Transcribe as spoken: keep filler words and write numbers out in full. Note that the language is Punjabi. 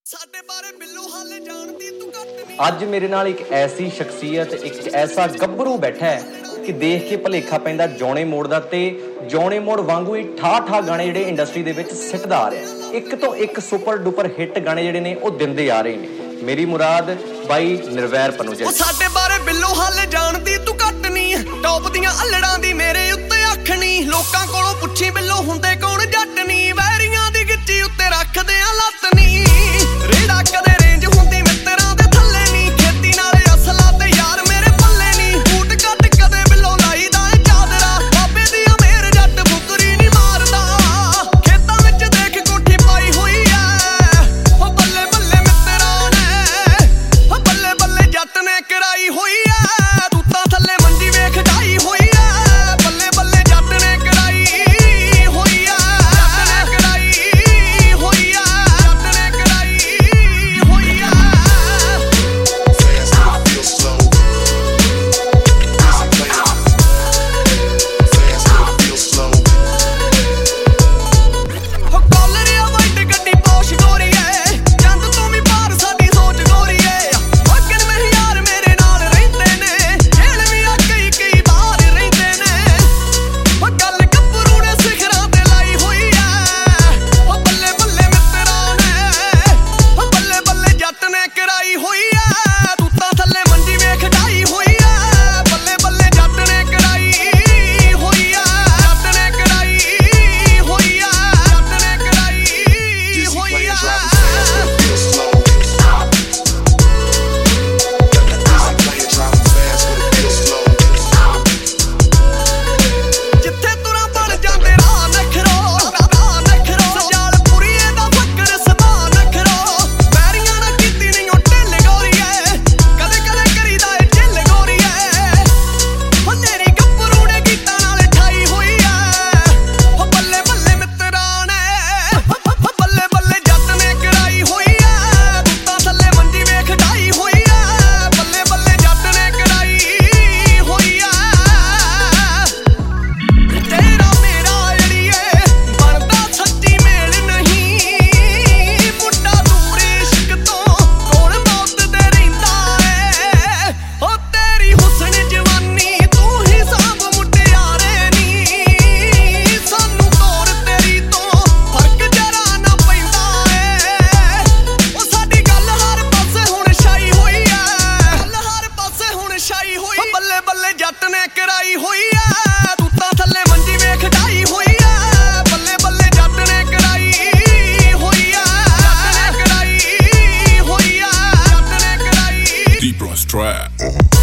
ਸਾਡੇ ਬਾਰੇ ਬਿੱਲੋ ਹਾਲੇ ਜਾਣਦੀ ਤੂੰ ਘੱਟ ਨਹੀਂ। ਅੱਜ ਮੇਰੇ ਨਾਲ ਇੱਕ ਐਸੀ ਸ਼ਖਸੀਅਤ, ਇੱਕ ਐਸਾ ਗੱਭਰੂ ਬੈਠਾ ਹੈ ਕਿ ਦੇਖ ਕੇ ਭਲੇਖਾ ਪੈਂਦਾ ਜੌਣੇ ਮੋੜ ਦਾ, ਤੇ ਜੌਣੇ ਮੋੜ ਵਾਂਗੂ ਹੀ ਠਾ ਠਾ ਗਾਣੇ ਜਿਹੜੇ ਇੰਡਸਟਰੀ ਦੇ ਵਿੱਚ ਸਿੱਟਦਾ ਆ ਰਿਹਾ। ਇੱਕ ਤੋਂ ਇੱਕ ਸੁਪਰ ਡੁਪਰ ਹਿੱਟ ਗਾਣੇ ਜਿਹੜੇ ਨੇ ਉਹ ਦਿੰਦੇ ਆ ਰਹੇ ਨੇ। ਮੇਰੀ ਮੁਰਾਦ ਬਾਈ ਨਿਰਵੈਰ ਪਨੂਜਾ। ਉਹ ਸਾਡੇ ਬਾਰੇ ਬਿੱਲੋ ਹਾਲੇ ਜਾਣਦੀ ਤੂੰ ਘੱਟ ਨਹੀਂ। ਟੌਪ ਦੀਆਂ ਅਲੜਾਂ ਦੀ ਮੇਰੇ ਉੱਤੇ ਅੱਖ ਨਹੀਂ। ਲੋਕਾਂ ਕੋਲੋਂ ਪੁੱਛੀ ਬਿੱਲੋ ਹੁੰਦੇ ਕੌਣ ਜੱਟ ਨਹੀਂ। ਵੈਰੀਆਂ ਦੀ ਗਿੱਚੀ ਉੱਤੇ ਰੱਖਦੇ ਆ ਲੱਤ ਨਹੀਂ। ਰੇੜਾ ਕਦੇ ਰੇਂਜ ਹੁੰਦੀ ਮਿੱਤਰਾਂ ਦੇ ਥੱਲੇ ਨਹੀਂ। ਖੇਤੀ ਨਾਲੇ ਅਸਲਾ ਤੇ ਯਾਰ ਮੇਰੇ ਪੱਲੇ ਨਹੀਂ। ਬੂਟ ਕੱਟ ਕਦੇ ਬਿੱਲੋ ਲਾਈਦਾ ਏ ਚਾਦਰਾ। ਬਾਬੇ ਦੀ ਅਮੇਰ ਜੱਟ ਫੁਕਰੀ ਨਹੀਂ ਮਾਰਦਾ। ਖੇਤਾਂ ਵਿੱਚ ਦੇਖ ਕੋਠੀ ਪਾਈ ਹੋਈ ਐ। ਉਹ ਬੱਲੇ ਬੱਲੇ ਮਿੱਤਰਾਂ ਨੇ, ਉਹ ਬੱਲੇ ਬੱਲੇ ਜੱਟ ਨੇ ਕਰਾਈ ਹੋਈ ਐ। ਤੂੰ ਤਾਂ ਥੱਲੇ ਮੰਜੀ ਵੇਖ ਢਾਈ ਹੋਈ ਐ। ਬੱਲੇ ਬੱਲੇ ਜੱਟ ਨੇ ਕਰਾਈ ਹੋਈ ਐ। ਜੱਟ ਨੇ ਕਰਾਈ ਹੋਈ ਐ। ਜੱਟ ਨੇ ਕਰਾਈ ਹੋਈ ਐ। ਉਹ ਕਾਲਰਿਆ ਵਾਈਟ ਗੱਡੀ ਪੋਸ਼ ਗੋਰੀਏ। ਚੰਦ ਤੋਂ ਵੀ ਪਾਰ ਸਾਡੀ ਸੋਚ ਗੋਰੀਏ। ਅੱਗਨ ਮੇਰੇ ਯਾਰ ਮੇਰੇ ਨਾਲ ਰਹਿੰਦੇ ਨੇ। ਜੇਲ੍ਹ ਵੀ ਆ ਕਈ ਕਈ ਬਾਹਰ ਰਹਿੰਦੇ ਨੇ। ਉਹ ਗੱਲ ਗੱਭਰੂ ਨੇ ਸਿਖਰਾਂ ਤੇ ਲਾਈ ਹੋਈ ਐ। ਉਹ ਬੱਲੇ ਬੱਲੇ ਮਿੱਤਰਾਂ ਨੇ, ਉਹ ਬੱਲੇ ਬੱਲੇ ਜੱਟ ਨੇ ਕਰਾਈ ਹੋਈ ਐ। ਤੂੰ ਤਾਂ ਥੱਲੇ ਮੰਜੀ ਵੇਖ ਢਾਈ ਹੋਈ ਐ। ਬੱਲੇ ਬੱਲੇ ਜੱਟ ਨੇ ਕਰਾਈ ਹੋਈ ਐ। ਜੱਟ ਨੇ ਕਰਾਈ ਹੋਈ ਐ। ਜੱਟ ਨੇ ਕਰਾਈ ਹੋਈ ਐ। ਜਿੱਥੇ ਤੁਰਾਂ ਬਣ ਜਾਂਦੇ ਰਾਹ ਨਖਰੋ, ਰਾਹ ਨਖਰੋ। ਸਜਾਲ ਪੁਰੀਏ ਦਾ ਫੱਕਰ ਸਭਾ ਨਖਰੋ। ਵੈਰੀਆਂ ਨਾ ਕੀਤੀ ਨਹੀਂ ਉਹ ਢਿੱਲ ਗੋਰੀਏ। ਕਦੇ ਕਦੇ ਕਰੀਦਾ ਏ ਢਿੱਲ ਗੋਰੀਏ। ਉਹ ਤੇਰੀ ਗੱਭਰੂ ਨੇ ਗੀਤਾਂ ਨਾਲ ਠਾਈ ਹੋਈ ਐ। ਉਹ ਬੱਲੇ ਬੱਲੇ ਮਿੱਤਰਾਂ ਨੇ, ਉਹ ਬੱਲੇ ਬੱਲੇ ਜੱਟ ਨੇ ਕਰਾਈ ਹੋਈ ਐ। ਤੂੰ ਤਾਂ ਥੱਲੇ ਮੰਜੀ ਵੇਖ ਢਾਈ ਹੋਈ ਐ। ਬੱਲੇ ਬੱਲੇ ਜੱਟ ਨੇ ਕਰਾਈ ਹੋਈ ਐ। ਤੇਰਾ ਮੇਰਾ ਅੜੀਏ ਬਣਦਾ ਸੱਚੀ ਮੇਲ ਨਹੀਂ। ਮੁੰਡਾ ਦੂਰ ਇਸ਼ਕ ਤੋਂ ਕੋਲ ਮੌਤ ਦੇ ਰਹਿੰਦਾ ਏ। ਉਹ ਤੇਰੀ ਹੁਸਨ ਜਵਾਨੀ ਤੂੰ ਹੀ ਸਾਂਭ ਮੁਟਿਆਰੇ ਨੀ। ਸਾਨੂੰ ਤੋਰ ਤੇਰੀ ਤੋਂ ਫਰਕ ਜਰਾ ਨਾ ਪੈਂਦਾ ਏ। ਉਹ ਸਾਡੀ ਗੱਲ ਹਰ ਪਾਸੇ ਹੁਣ ਛਾਈ ਹੋਈ ਐ। ਗੱਲ ਹਰ ਪਾਸੇ ਹੁਣ ਛਾਈ ਹੋਈ। ਉਹ ਬੱਲੇ ਬੱਲੇ ਜੱਟ ਨੇ ਕਰਾਈ ਹੋਈ ਐ। ਤੂੰ ਤਾਂ ਥੱਲੇ ਮੰਜੀ ਵੇਖ ਢਾਈ ਹੋਈ ਐ। ਬੱਲੇ ਬੱਲੇ ਜੱਟ ਨੇ ਕਰਾਈ ਹੋਈ ਐ। ਜੱਟ ਨੇ ਕਰਾਈ ਹੋਈ ਐ। ਜੱਟ ਨੇ ਕਰਾਈ Deep Rust Trap.